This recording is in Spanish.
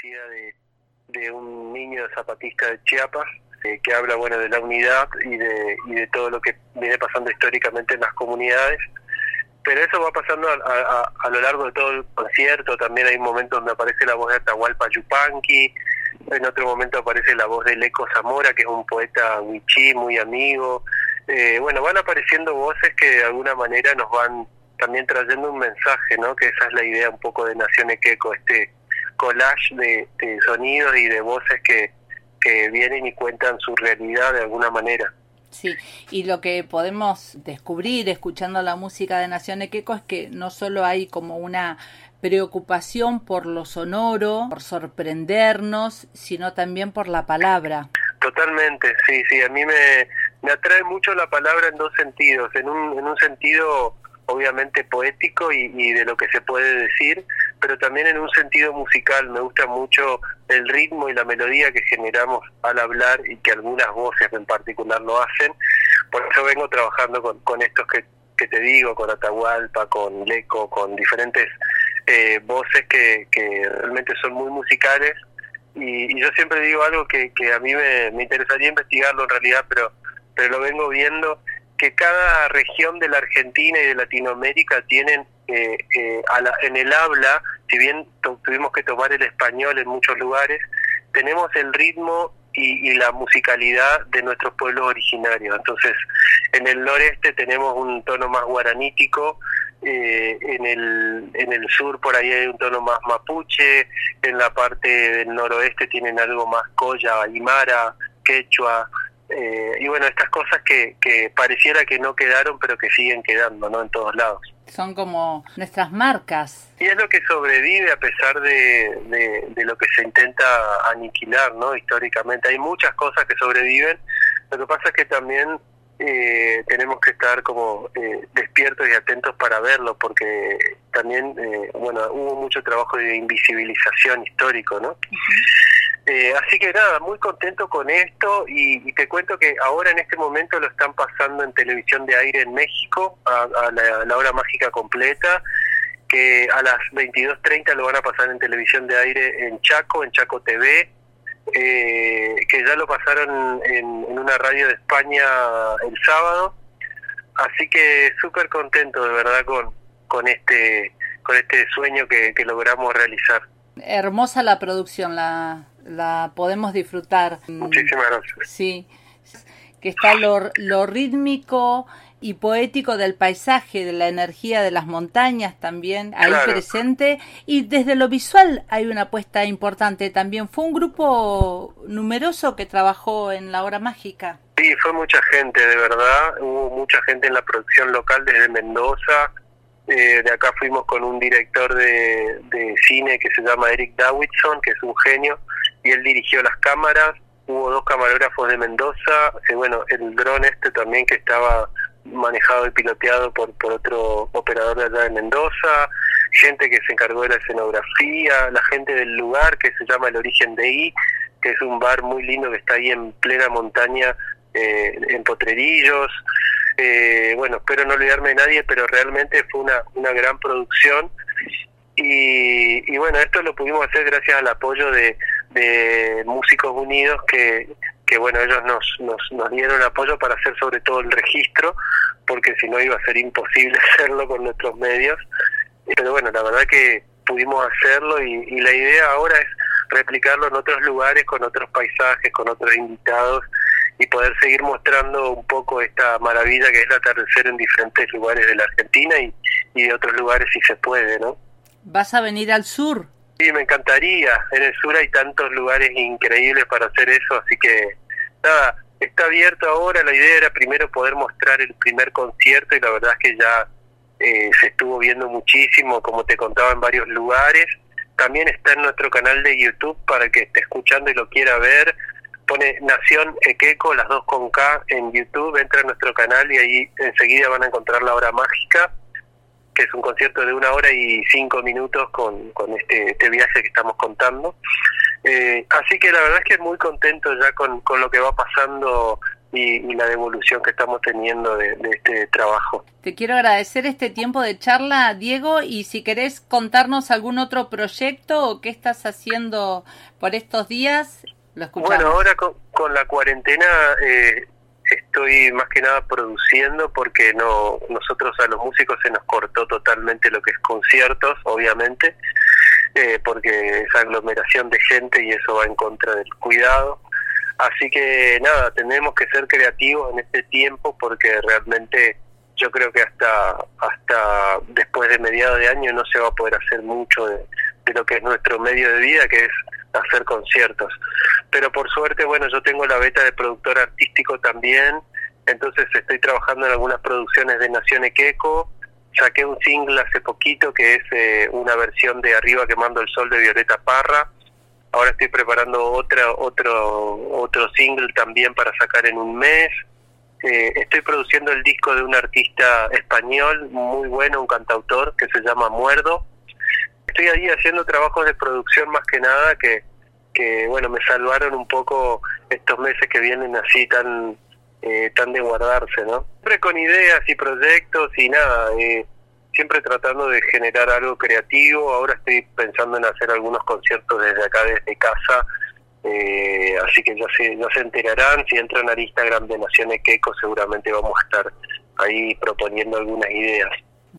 poesía de un niño zapatista de Chiapas, que habla de la unidad y de todo lo que viene pasando históricamente en las comunidades. Pero eso va pasando a lo largo de todo el concierto. También hay momentos donde aparece la voz de Atahualpa Yupanqui, en otro momento aparece la voz de Leco Zamora, que es un poeta wichí muy amigo. Van apareciendo voces que de alguna manera nos van también trayendo un mensaje, ¿no? Que esa es la idea un poco de Nación Equeco, este collage de sonidos y de voces que vienen y cuentan su realidad de alguna manera. Sí, y lo que podemos descubrir escuchando la música de Nación Equeco es que no solo hay como una preocupación por lo sonoro, por sorprendernos, sino también por la palabra. Totalmente, sí, a mí me atrae mucho la palabra en dos sentidos, en un sentido obviamente poético y de lo que se puede decir, pero también en un sentido musical. Me gusta mucho el ritmo y la melodía que generamos al hablar y que algunas voces en particular lo hacen. Por eso vengo trabajando con estos que te digo, con Atahualpa, con Leco, con diferentes voces que realmente son muy musicales, y yo siempre digo algo que a mí me interesaría investigarlo en realidad, pero lo vengo viendo, que cada región de la Argentina y de Latinoamérica tienen en el habla, si bien tuvimos que tomar el español en muchos lugares, tenemos el ritmo y la musicalidad de nuestros pueblos originarios. Entonces, en el noreste tenemos un tono más guaranítico, en el sur por ahí hay un tono más mapuche, en la parte del noroeste tienen algo más colla, aymara, quechua, y estas cosas que pareciera que no quedaron, pero que siguen quedando, ¿no? En todos lados. Son como nuestras marcas. Y es lo que sobrevive a pesar de lo que se intenta aniquilar, ¿no? Históricamente hay muchas cosas que sobreviven. Lo que pasa es que también tenemos que estar como despiertos y atentos para verlo, porque también hubo mucho trabajo de invisibilización histórico, ¿no? Así que nada, muy contento con esto, y te cuento que ahora en este momento lo están pasando en televisión de aire en México, a la hora mágica completa, que a las 22:30 lo van a pasar en televisión de aire en Chaco TV, que ya lo pasaron en una radio de España el sábado. Así que súper contento de verdad con este sueño que logramos realizar. Hermosa la producción, la podemos disfrutar. Muchísimas gracias. Sí, que está lo rítmico y poético del paisaje, de la energía de las montañas también ahí presente, y desde lo visual hay una apuesta importante también. Fue un grupo numeroso que trabajó en la hora mágica. Sí, fue mucha gente, de verdad, hubo mucha gente en la producción local desde Mendoza. De acá fuimos con un director de cine que se llama Eric Davidson, que es un genio, y él dirigió las cámaras. Hubo 2 camarógrafos de Mendoza, el dron también, que estaba manejado y piloteado por otro operador de allá de Mendoza, gente que se encargó de la escenografía, la gente del lugar que se llama El Origen de I, que es un bar muy lindo que está ahí en plena montaña, en Potrerillos. Espero no olvidarme de nadie, pero realmente fue una gran producción, y esto lo pudimos hacer gracias al apoyo de Músicos Unidos, que ellos nos dieron apoyo para hacer sobre todo el registro, porque si no iba a ser imposible hacerlo con nuestros medios. Pero la verdad que pudimos hacerlo, y la idea ahora es replicarlo en otros lugares, con otros paisajes, con otros invitados, y poder seguir mostrando un poco esta maravilla que es el atardecer en diferentes lugares de la Argentina y de otros lugares si se puede, ¿no? ¿Vas a venir al sur? Sí, me encantaría. En el sur hay tantos lugares increíbles para hacer eso, así que nada, está abierto ahora. La idea era primero poder mostrar el primer concierto, y la verdad es que ya se estuvo viendo muchísimo, como te contaba, en varios lugares. También está en nuestro canal de YouTube para el que esté escuchando y lo quiera ver. Pone Nación Equeco, las 2 con K, en YouTube, entra a nuestro canal y ahí enseguida van a encontrar La Hora Mágica, que es un concierto de 1 hora y 5 minutos con este viaje que estamos contando. Así que la verdad es que muy contento ya con lo que va pasando y la devolución que estamos teniendo de este trabajo. Te quiero agradecer este tiempo de charla, Diego, y si querés contarnos algún otro proyecto o qué estás haciendo por estos días, lo escuchamos. Bueno, ahora con la cuarentena estoy más que nada produciendo, porque nosotros a los músicos se nos cortó totalmente lo que es conciertos, obviamente, porque es aglomeración de gente y eso va en contra del cuidado. Así que nada, tenemos que ser creativos en este tiempo, porque realmente yo creo que hasta después de mediados de año no se va a poder hacer mucho de lo que es nuestro medio de vida, que es hacer conciertos. Pero por suerte, bueno, yo tengo la beta de productor artístico también, entonces estoy trabajando en algunas producciones de Nación Equeco. Saqué un single hace poquito que es una versión de Arriba Quemando el Sol de Violeta Parra. Ahora estoy preparando otro single también para sacar en un mes. Estoy produciendo el disco de un artista español muy bueno, un cantautor que se llama Muerdo. Estoy ahí haciendo trabajos de producción más que nada que bueno, me salvaron un poco estos meses que vienen así tan de guardarse, ¿no? Siempre con ideas y proyectos y nada, siempre tratando de generar algo creativo. Ahora estoy pensando en hacer algunos conciertos desde acá, desde casa, así que ya se enterarán. Si entran al Instagram de Nación Equeco seguramente vamos a estar ahí proponiendo algunas ideas.